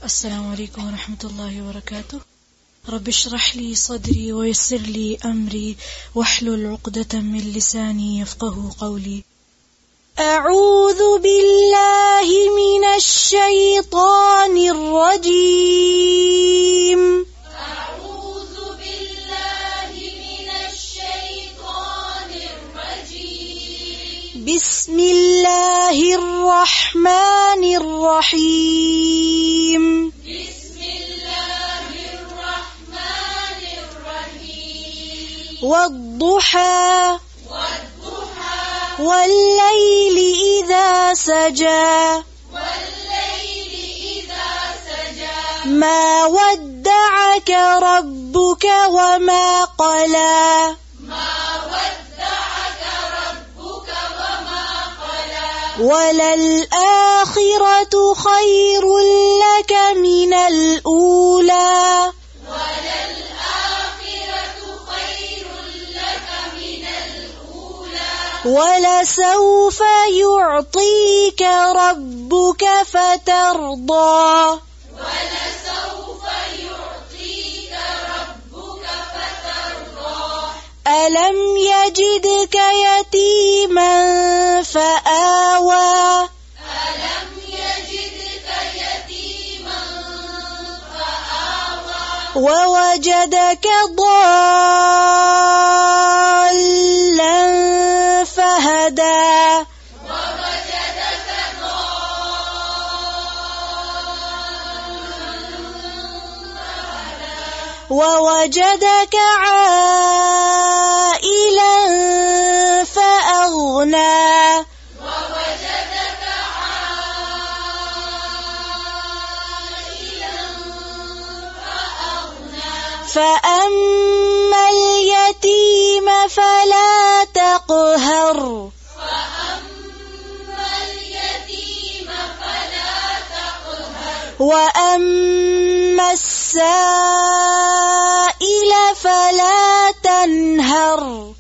السلام عليكم ورحمة الله وبركاته. رب اشرح لي صدري ويسر لي أمري واحلل عقدة من لساني يفقه قولي. أعوذ بالله من الشيطان الرجيم. أعوذ بالله من الشيطان الرجيم. بسم الله الرحمن الرحيم. بسم الله الرحمن الرحيم. والضحى والليل إذا سجى ما ودعك ربك وما قلى وللآخرة خير لك من الأولى ولسوف يعطيك ربك فترضى. ألم يجدك يتيما فآوى ووجدك ضالا فهدى ووجدك عائلا فأغنى فأما اليتيم فلا تقهر وأما السائل فلا تنهر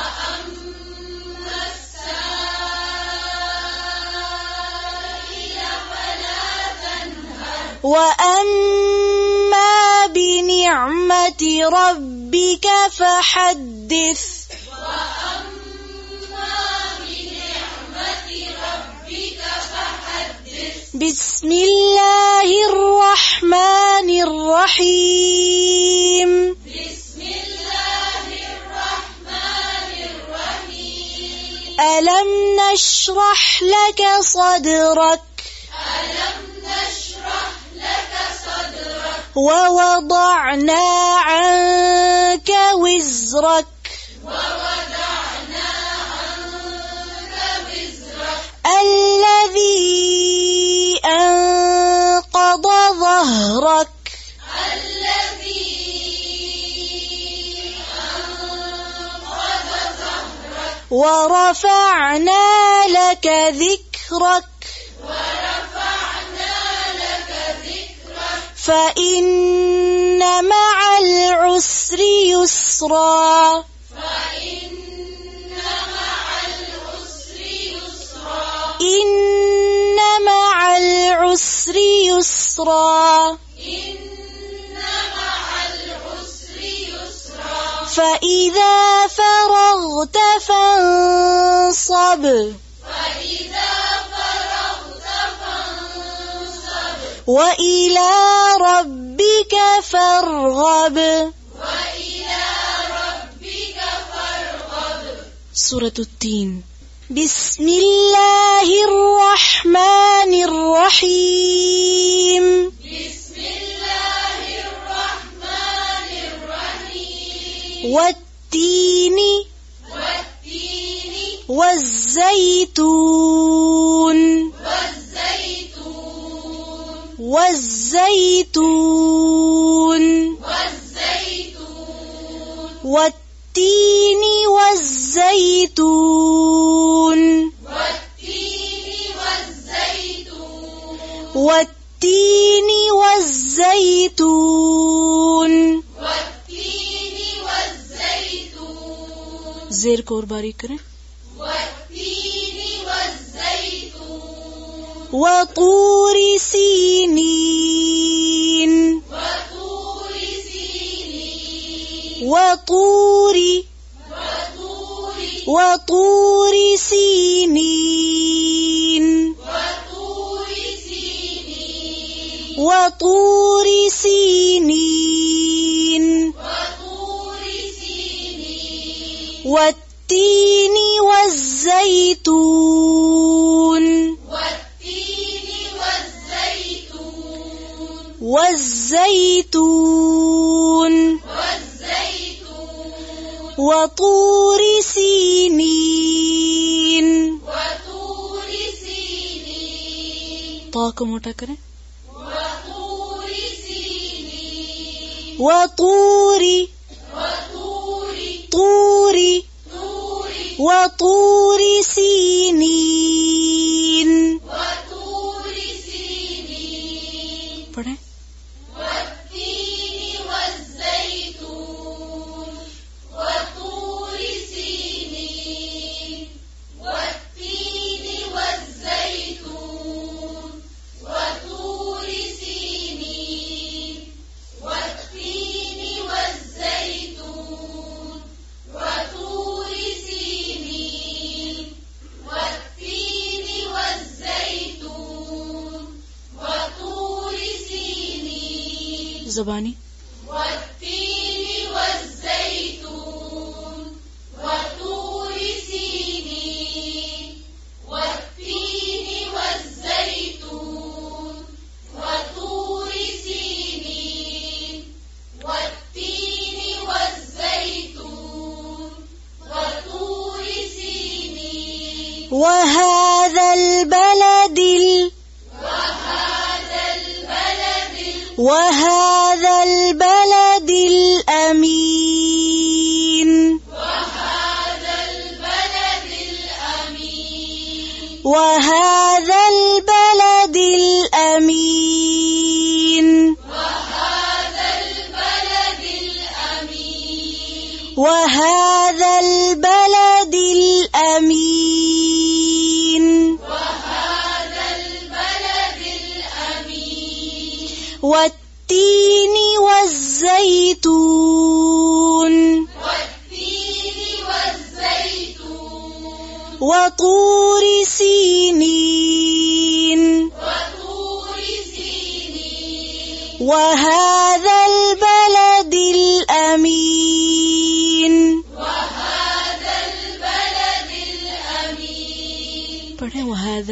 وأما بنعمة ربك فحدث. بسم الله الرحمن الرحيم. ألم نشرح لك صدرك ووضعنا عنك وزرك الذي أنقض ظهرك ورفعنا لك ذكرك فإن مع العسر يسرا إن مع العسر يسرا فإذا فرغت فانصب وإلى ربك فارغب. سورة التين. بسم الله الرحمن الرحيم. والتين والزيتون والتين والزيتون زیر کو اور باریک کریں. وطور سینین وطور سينين والتين والزيتون وطور سينين طاق موٹا کریں وطور سينين پڑھیں زبانی والتين والزيتون وطور سينين والتين والزيتون وطور سينين والتين والزيتون وطور سينين وهذا البلد الأمين وهذا البلد الأمين والتين والزيتون وطور سينين وهذا البلد الأمين پڑھیں وهذا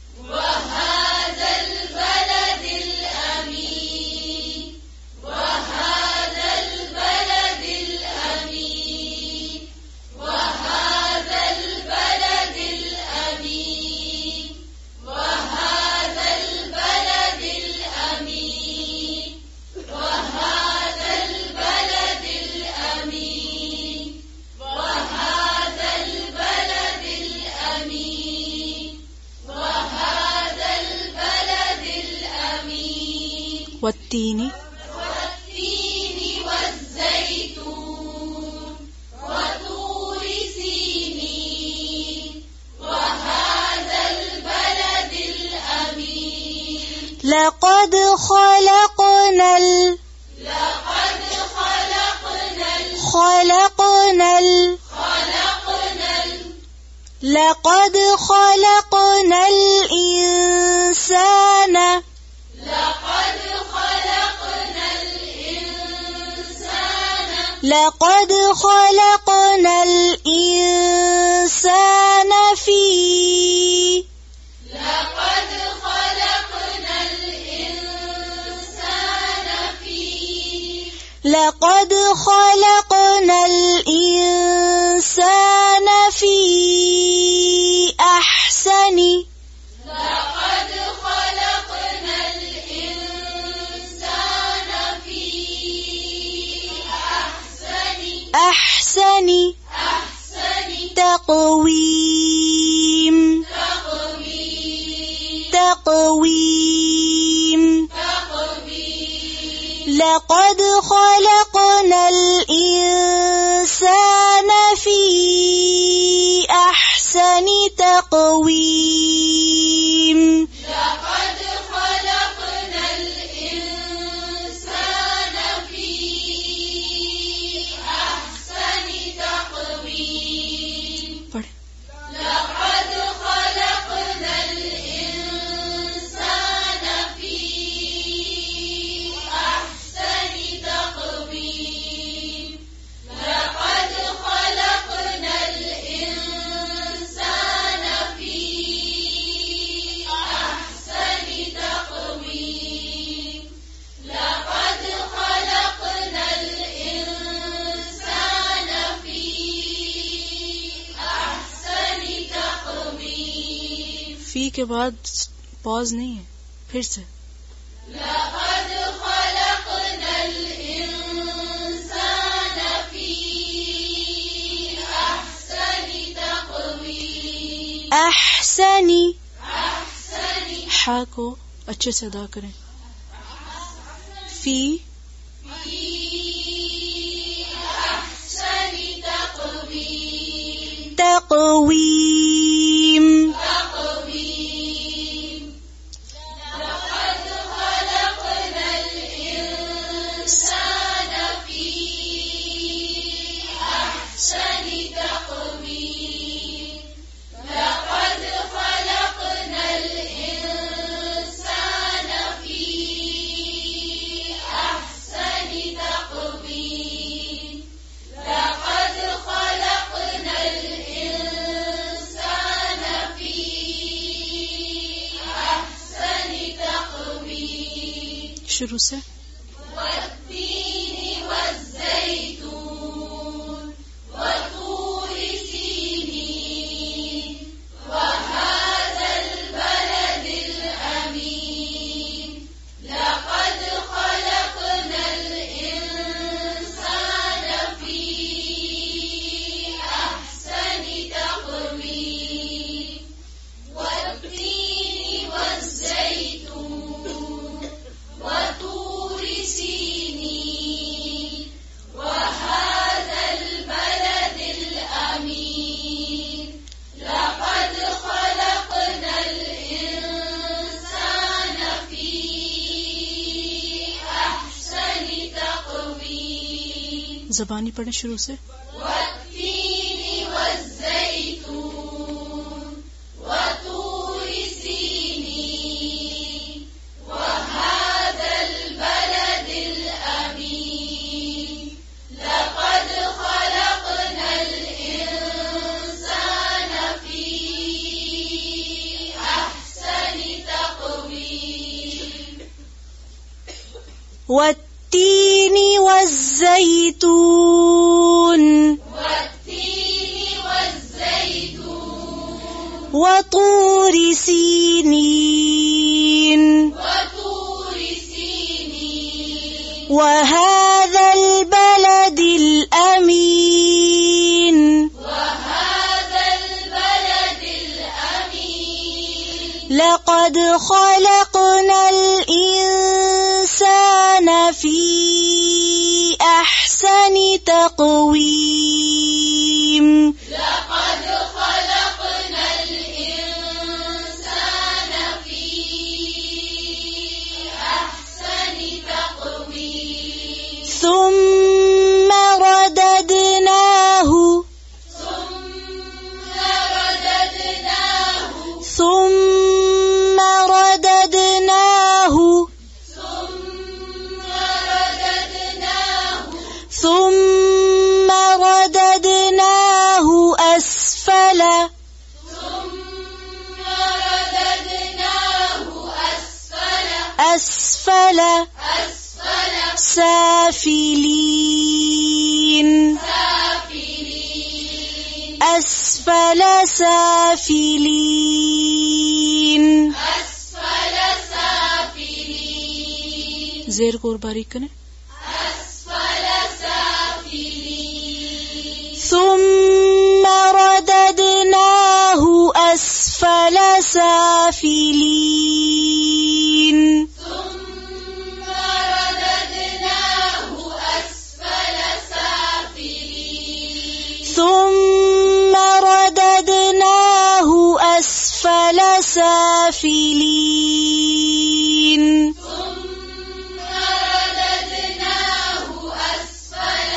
والتين والزيتون وطور سينين وهذا البلد الأمين لقد خلقنا الإنسان لقد خلقنا الإنسان في أحسن تقويم لقد خلقنا الإنسان في أحسن تقويم के बाद पॉज नहीं है, फिर से। लक़द ख़लक़नल इंसान फी अहसनि तक़वीम। अहसनी, अहसनि हा को अच्छे से अदा करें। फी अहसनि तक़वीम। तक़वीम, तक़वीम। लक़द ख़लक़नल इंसान फी अहसनि तक़वीम। लक़द ख़लक़नल इंसान फी अहसनि तक़वीम। लक़द ख़लक़नल इंसान फी अहसनि तक़वीम। शुरू से। वत्तीनि वज़्ज़ैतून वतूरि सीनीन वहाज़ल बलदिल अमीन। लक़द ख़लक़नल इंसान फी अहसनि तक़वीम। वत्तीनि वज़्ज़ैतून वतूरि सीनीन वहाज़ल बलदिल अमीन। लक़द ख़लक़नल इंसान फी अहसनि तक़वीम। ज़बानी पढ़ें शुरू से। वत्तीनि वज़्ज़ैतून वतूरि सीनीन वहाज़ल बलदिल अमीन। लक़द ख़लक़नल इंसान फी अहसनि तक़वीम। वत्तीनी वज़्ज़ैतून वत्तीनि वज़्ज़ैतून वतूरि सीनीन वतूरि सीनीन वहाज़ल बलदिल अमीन। वहाज़ल बलदिल अमीन। लक़द ख़लक़नल इंसान फ़ी अहसनि तक़वीम। लक़द ख़लक़नल इंसान फी अहसनि तक़वीम। ثم رددناه ثم رددناه ثم رددناه ثم رددناه ثم رددناه أسفل ثم رددناه أسفل أسفل سافلين سافلين أسفل سافلين أسفل سافلين ज़ेर को और बारीक करें। أسفل سافلين ثم رددناه أسفل سافلين ثم رددناه أسفل سافلين ثم رددناه أسفل سافلين ثم رددناه أسفل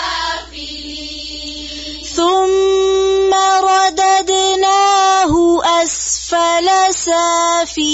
سافلين ثم رددناه أسفل سافلين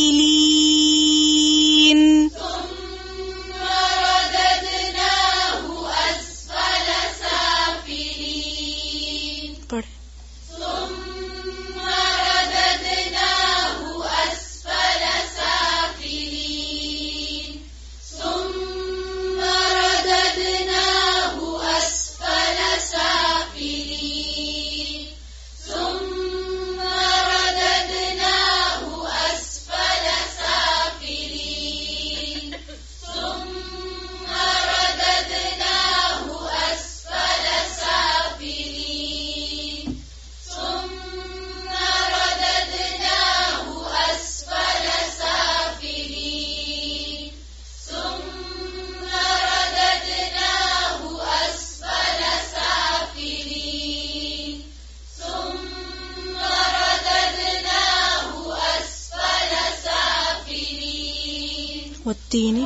والتين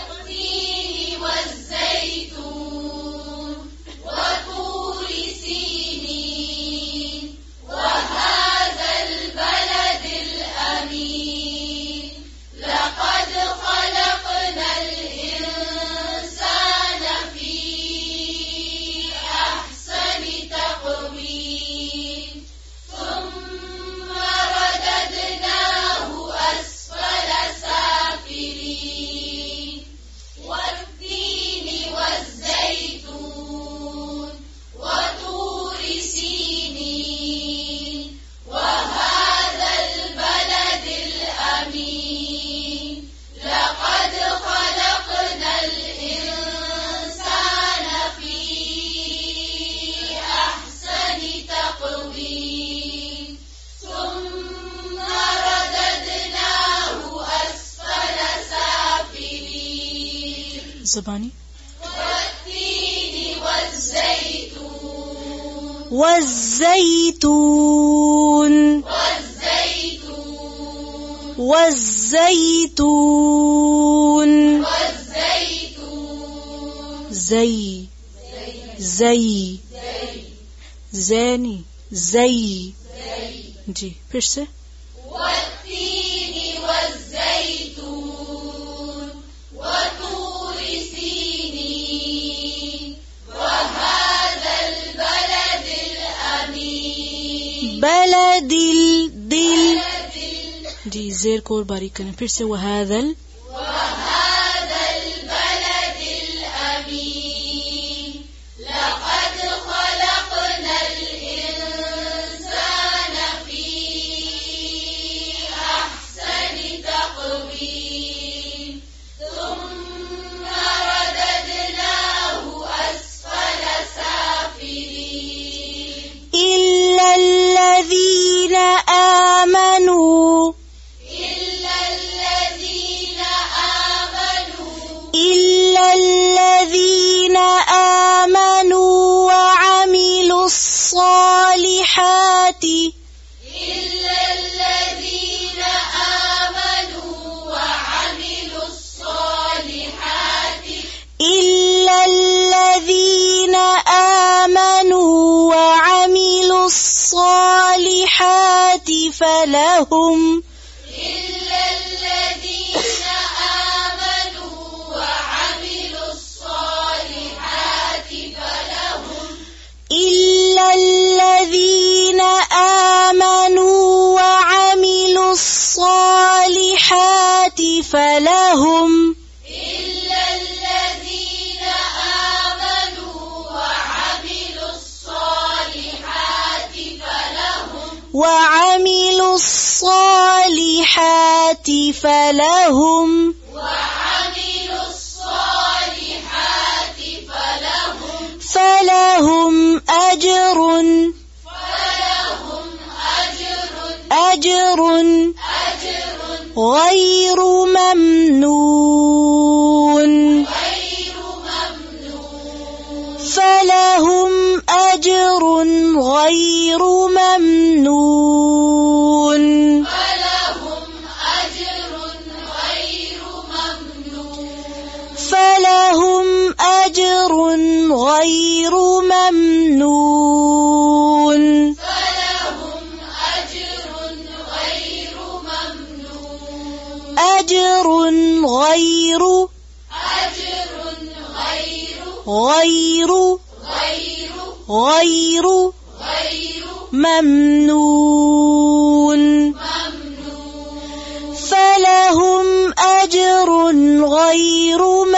والزيتون وطور سينين وهذا البلد الأمين لقد خلقنا الإنسان في أحسن تقويم ثم رددناه أسفل سافلين والتين والزيتون وطور سينين وهذا البلد الأمين لقد خلقنا الإنسان في أحسن تقويم ثم رددناه أسفل سافلين زباني والتين والزيتون والزيتون والزيتون والزيتون والزيتون زي زي زاني زي जी फिर से والتين والزيتون وطور سينين وهذا البلد الأمين بلد الدل जी जेर को और बारीक करें फिर से वहादल وهذا البلد الأمين لقد خلقنا الإنسان في أحسن تقويم ثم رددناه أسفل سافلين إلا الذين آمنوا إلا الذين آمنوا إلا الذين آمنوا وعملوا الصالحات إلا الذين آمنوا وعملوا الصالحات إلا الذين آمنوا وعملوا الصالحات فلهم إلا الذين آمنوا وعملوا الصالحات فلهم إلا الذين آمنوا وعملوا الصالحات فلهم إلا الذين آمنوا وعملوا الصالحات فلهم وعملوا الصالحات فلهم وعملوا الصالحات فلهم أجر غير ممنون فلهم أجر غير ممنون فلهم أجر غير ممنون أجر غير ممنون فلهم أجر غير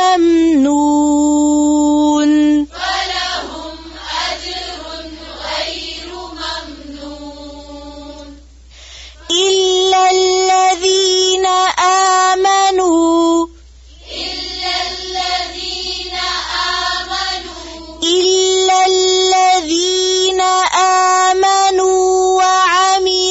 ممنون إلا الذين آمنوا إلا الذين آمنوا وعملوا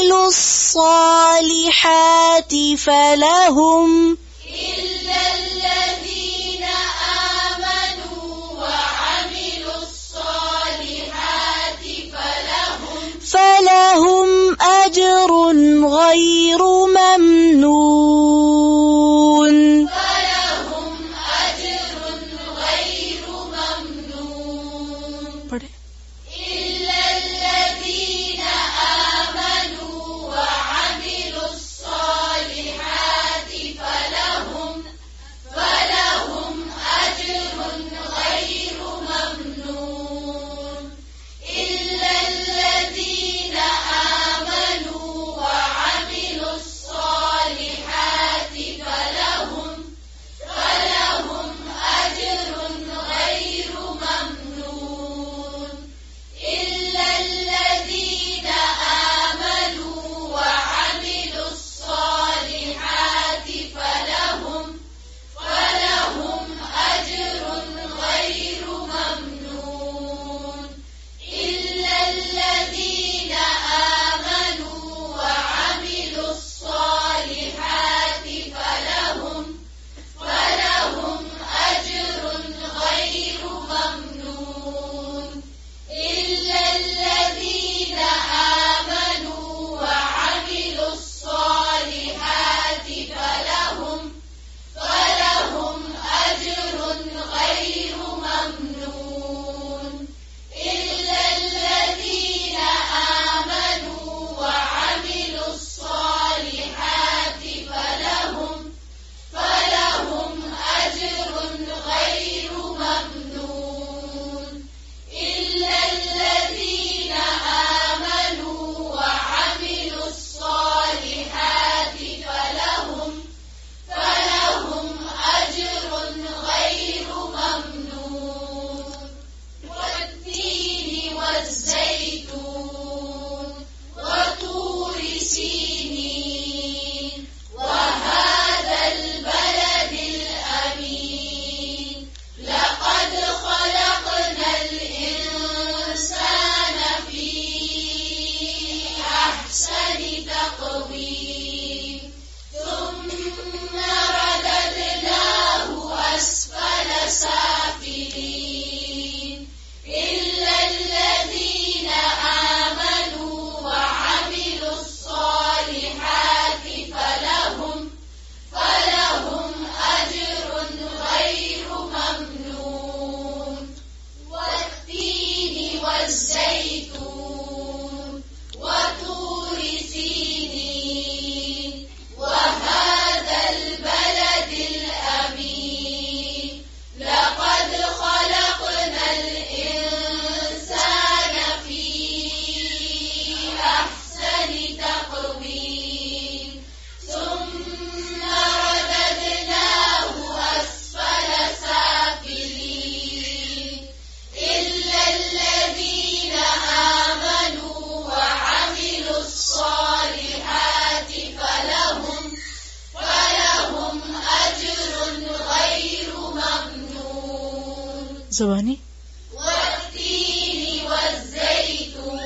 زباني. والتين والزيتون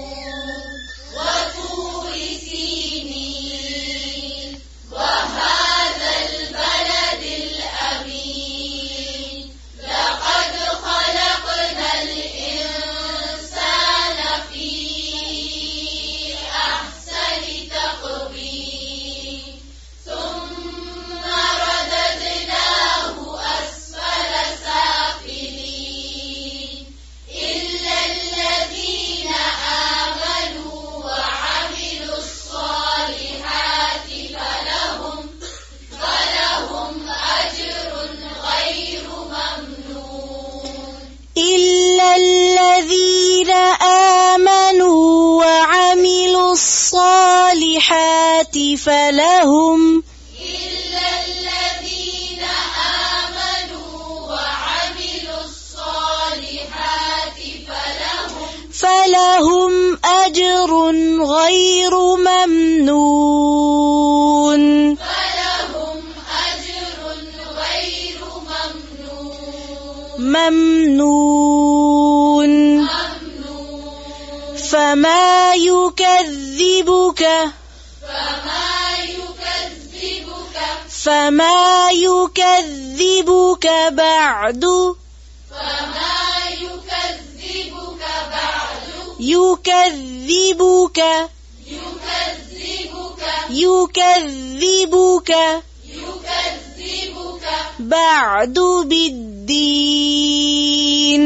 وطور سينين وهذا البلد الأمين لقد خلقنا الإنسان في أحسن تقويم ثم رددناه أسفل سافلين إلا الذين آمنوا وعملوا الصالحات فلهم أجر غير ممنون. إلا الذين آمنوا وعملوا الصالحات فلهم إلا الذين آمنوا وعملوا الصالحات فلهم أجر غير ممنون. فلهم أجر غير ممنون. فما يكذبك بعد بعد بالدين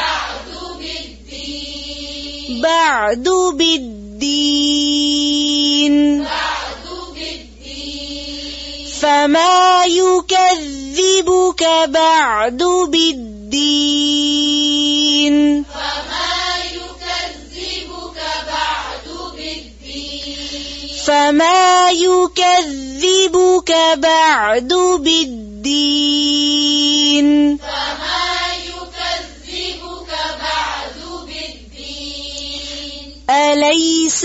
فما يكذبك بعد بالدين. أليس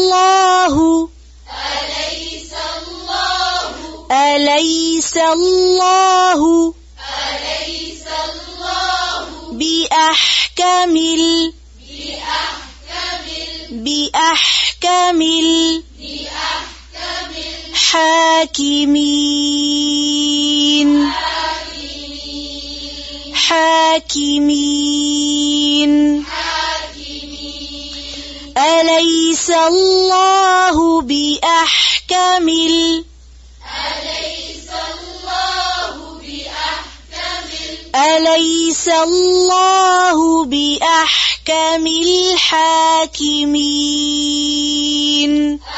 الله بأحكم الحاكمين. أليس الله بأحكم الحاكمين.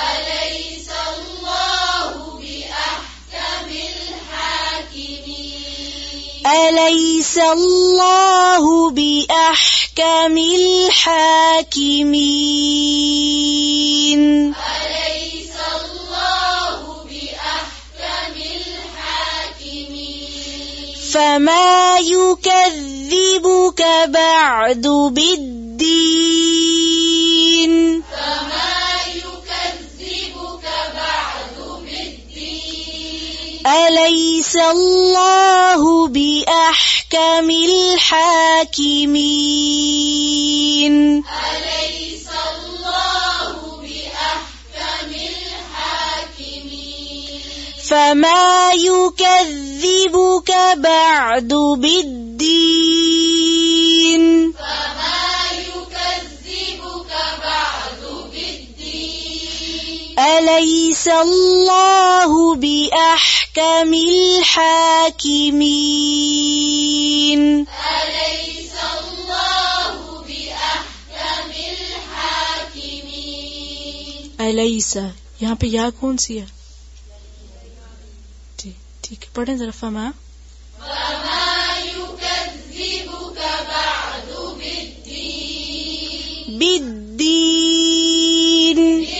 أليس الله بأحكم الحاكمين. فما يكذبك بعد بالدين. أليس الله بأحكم الحاكمين. فما يكذبك بعد بالدين. أليس الله بأحكم الحاكمين. أليس यहाँ पे या कौन सी है? ठीक है, पढ़ें जरा। फमा बिद्दीन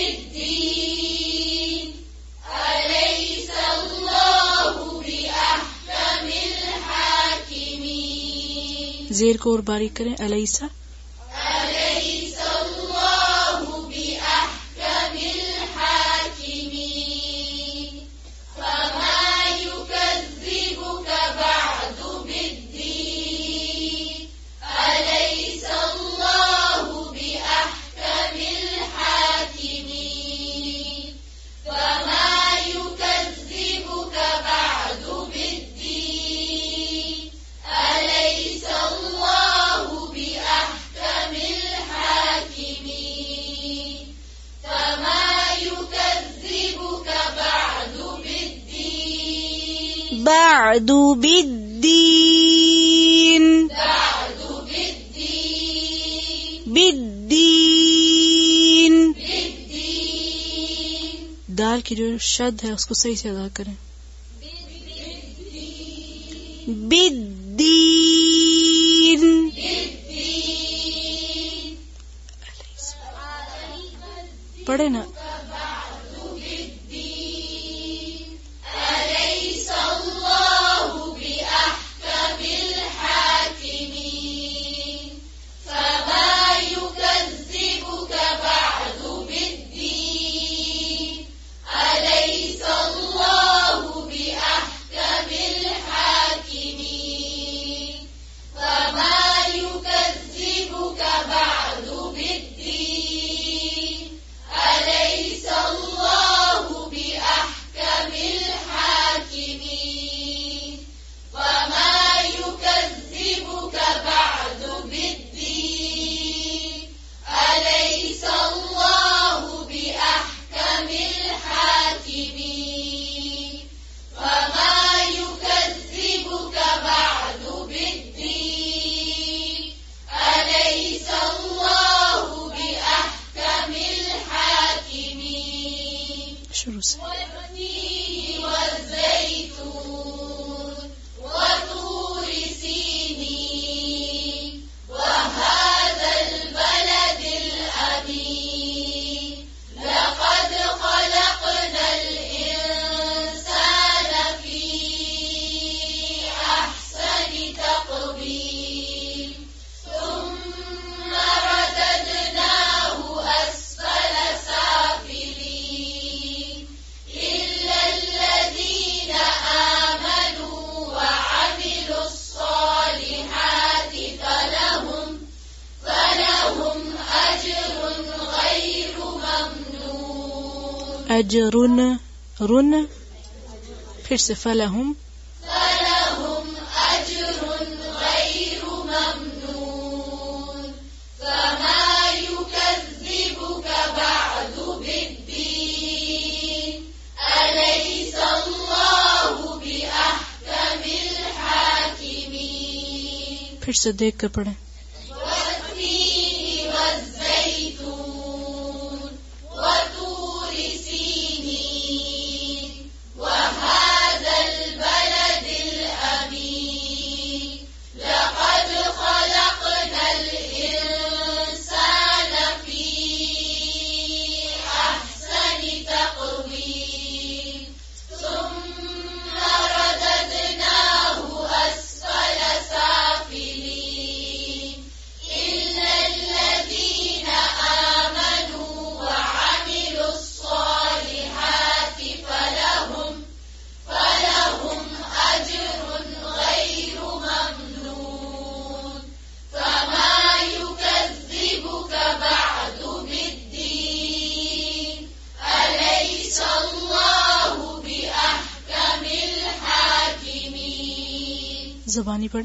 ज़ेर को और बारीक करें। अलैसा بعد بالدين بالدين दाल की जो शद है उसको सही से अदा करें बिद्दीन पढ़े ना शुरू से अजरुन रुन फिर से फलहुम अजरुन गैरु ममनून फमा युकज़्ज़िबुका बअदु बिद्दीन अलैसा अल्लाहु बिअहकमिल हाकिमीन फिर से देख कर पढ़ें ज़बानी पढ़े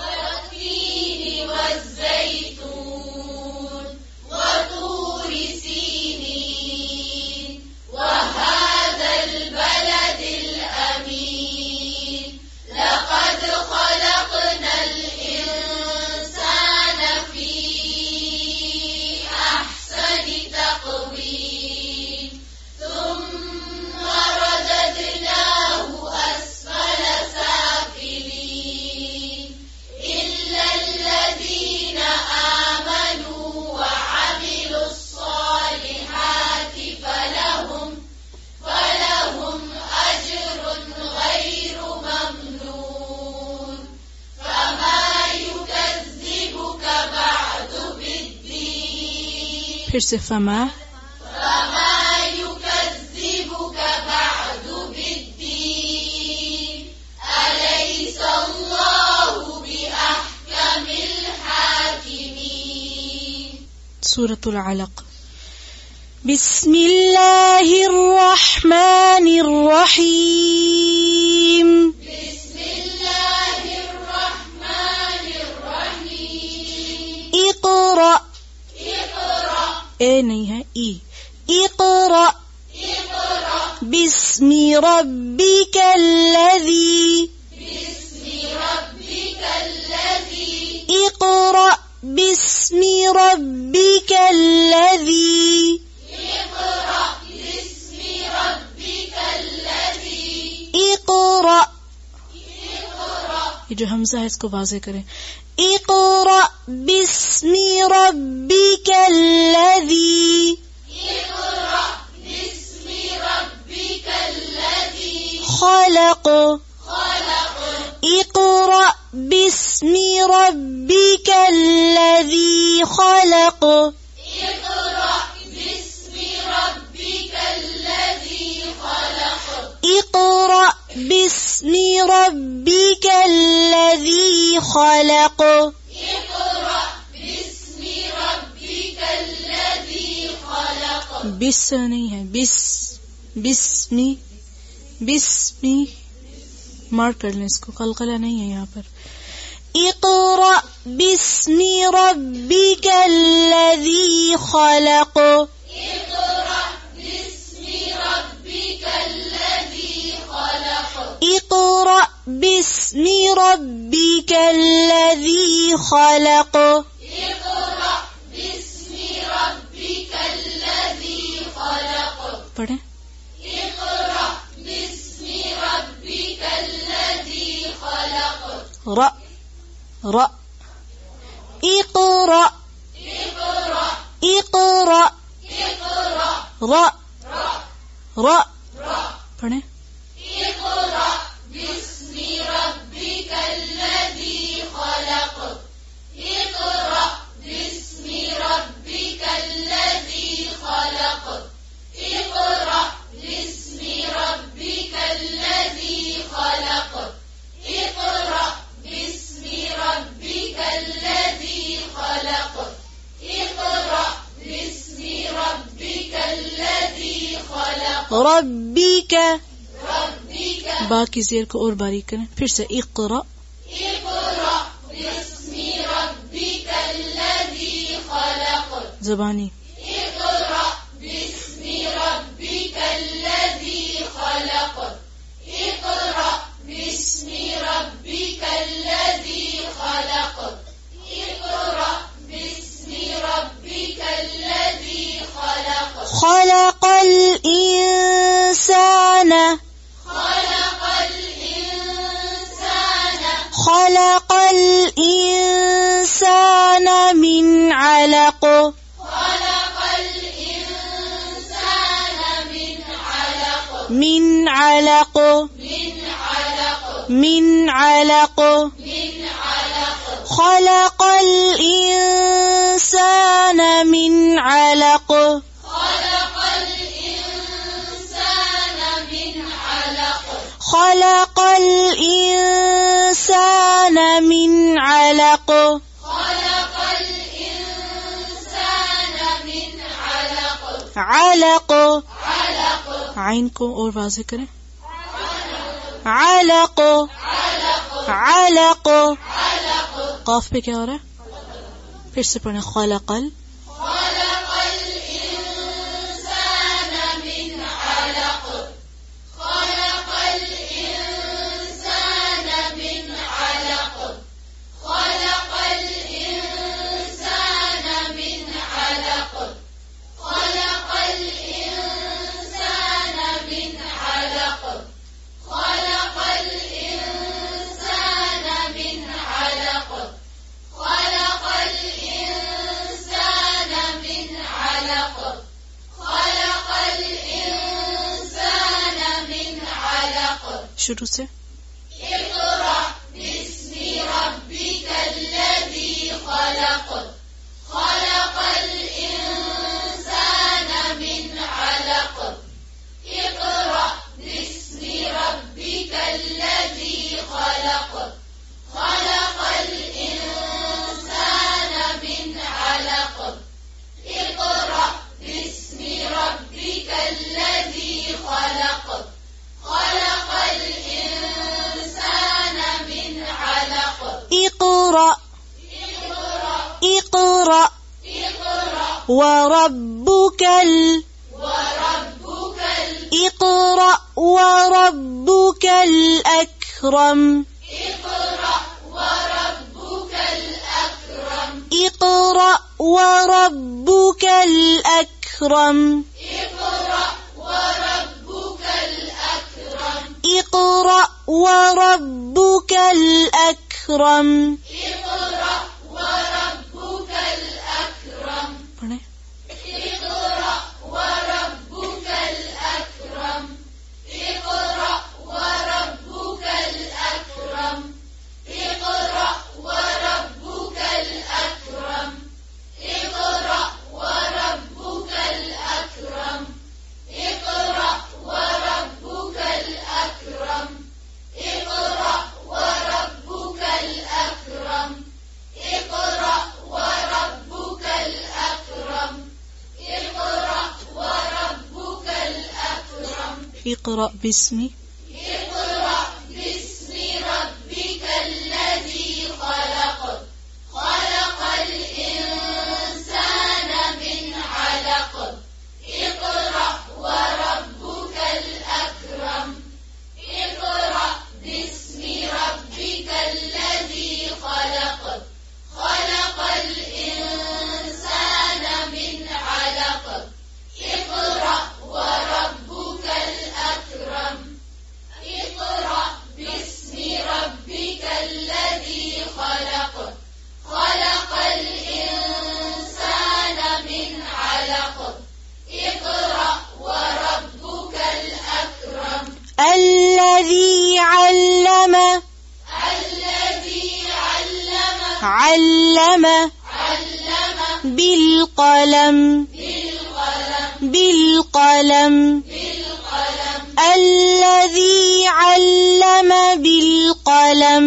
फिर से फमा युकज़्ज़िबुका बअदु बिद्दीन अलैसा अल्लाहु बिअहकमिल हाकिमीन सूरतुल अलक़ बिस्मिल्लाहिर रहमानिर रहीम बिस्मिल्लाहिर रहमानिर रहीम इक़रा ए नहीं है ई इक़रा बिस्मि रब्बिकल्लज़ी باسم ربك الذي اقرأ ये जो हमजा है इसको वाज़े करें اقرأ باسم ربك الذي خلق اقرأ باسم ربك الذي خلق اقرأ باسم ربك الذي خلق बिस नहीं है बिस बिस्मी बिस्मी मार्क कर लें इसको कलकला नहीं है यहाँ पर इक़रा बिस्मी रब्बिका الذي خلق اقرأ باسم ربك الذي خلق पढ़ें र र इक़रा इक़रा र र पढ़ें रब्बिक बा की ज़ेर को और बारीक करें फिर से इक़रा ज़बानी خلق الإنسان خلق الإنسان من علق من علق من علق خلق الإنسان من علق خلق الإنسان من علق علق عين को और वाज़े करें علق علق قاف पे क्या हो रहा है फिर से पढ़ें खलक़ल शुरू से اقرأ وربك اقرأ وربك الأكرم وربك الأكرم اقرأ وربك الأكرم اقرأ وربك الأكرم اقرأ وربك الأكرم اقرأ وربك الأكرم اقرأ وربك الأكرم اقرأ وربك الأكرم اقرأ وربك الأكرم اقرأ وربك الأكرم اقرأ وربك الأكرم اقرأ وربك الأكرم اقرأ وربك الأكرم اقرأ باسمي اقرأ باسم ربك الذي خلق خلق الإنسان من علق اقرأ وربك الأكرم اقرأ باسم ربك الذي خلق خلق الإنسان من علق اقرأ وربك الأكرم اقرأ باسم ربك الذي خلق خلق الإنسان من علق اقرأ وربك الأكرم الذي علم علم بالقلم الذي علم بالقلم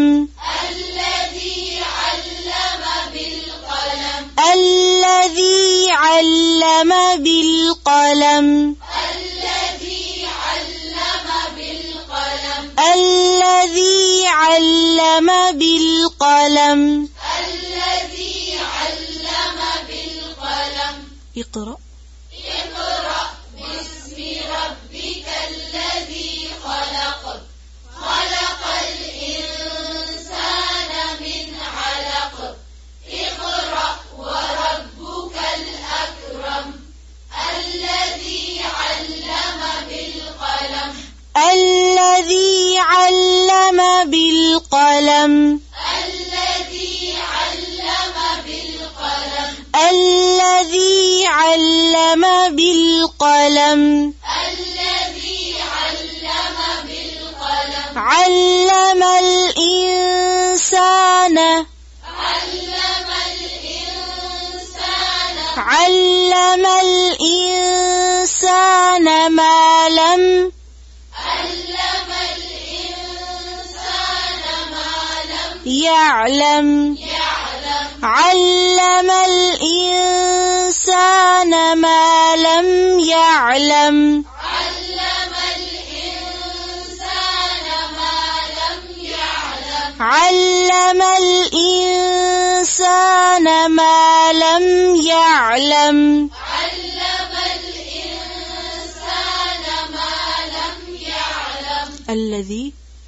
الذي علم بالقلم الذي علم بالقلم اقرأ اقرأ باسم ربك الذي خلق خلق الإنسان من علق اقرأ وربك الأكرم الذي علم بالقلم الذي علم بالقلم الذي علم بالقلم الذي علم بالقلم الذي علم بالقلم علم الإنسان علم الإنسان ما لم يعلم علم الإنسان ما لم يعلم علم الإنسان ما لم يعلم الذي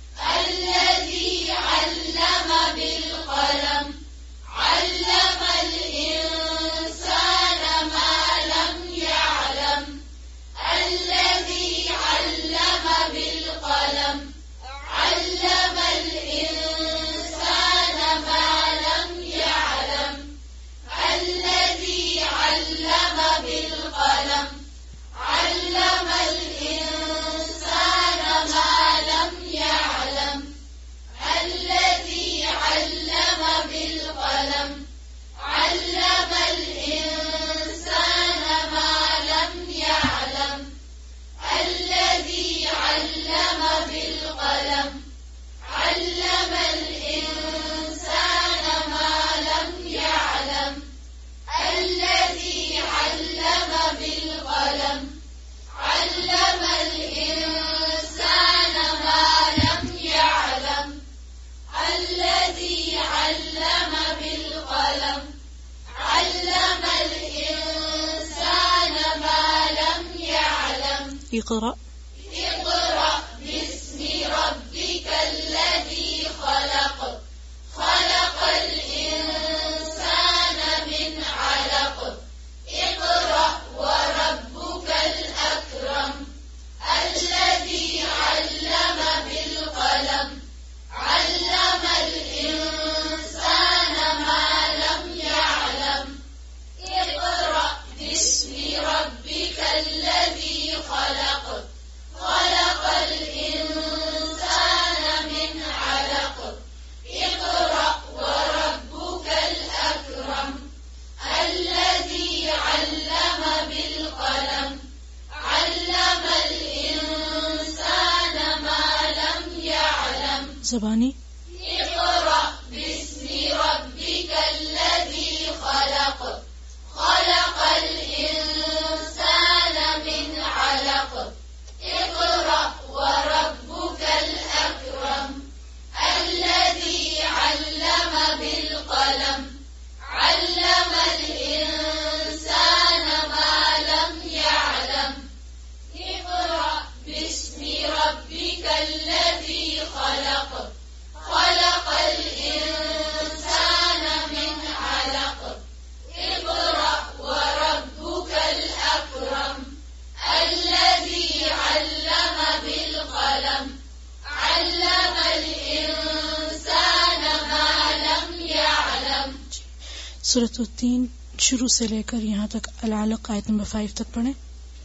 علم بالقلم علم الإنسان ما لم يعلم الذي علم بالقلم علم الإنسان ما لم يعلم الذي علم بالقلم علم الإنسان ما لم يعلم الذي علم بالقلم علم الإنسان ما لم يعلم الذي علم بالقلم علم الإنسان ما لم يعلم الذي علم بالقلم علم الإنسان ما لم يعلم الذي علم بالقلم علم الإنسان ما لم يعلم اقرأ اقرأ باسم ربك الذي خلق خلق الإنسان من علق زبانی اقرأ باسم ربك الذي خلق خلق الإنسان من علق اقرأ وربك الأكرم الذي علم بالقلم علم الإنسان ما لم يعلم اقرأ باسم ربك الذي خلق خلق الإنسان من علق اقرأ وربك الأكرم الذي علم بالقلم علم الإنسان ما لم يعلم. सूरत 3 शुरू से लेकर यहाँ तक अल-अलक आयत नंबर 5 तक पढ़ें.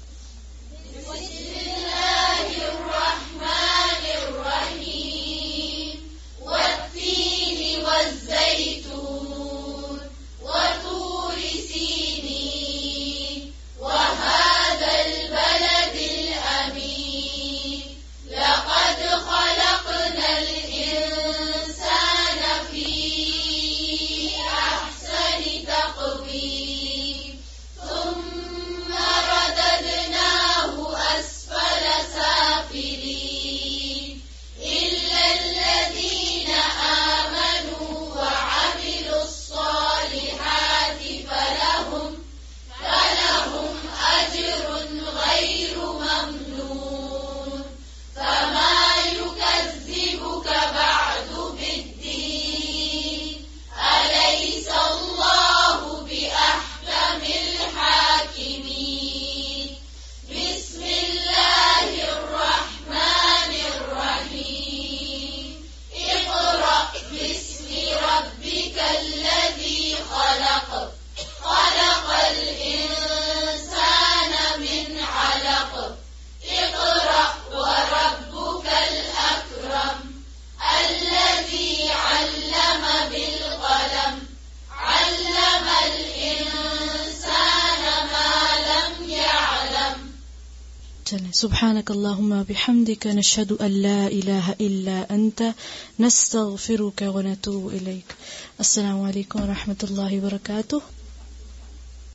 سبحانك اللهم بحمدك نشهد أن لا إله إلا أنت نستغفرك ونتوب إليك. السلام عليكم ورحمة الله وبركاته.